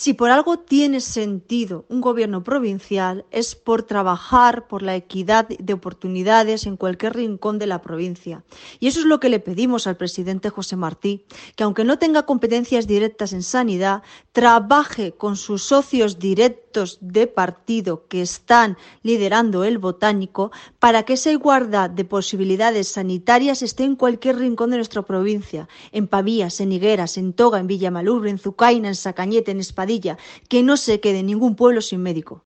Si por algo tiene sentido un gobierno provincial es por trabajar por la equidad de oportunidades en cualquier rincón de la provincia. Y eso es lo que le pedimos al presidente José Martí, que aunque no tenga competencias directas en sanidad, trabaje con sus socios directos de partido que están liderando el Botánico para que esa igualdad de posibilidades sanitarias esté en cualquier rincón de nuestra provincia, en Pavías, en Higueras, en Toga, en Villamalur, en Zucaina, en Sacañete, en Espadilla, que no se quede ningún pueblo sin médico.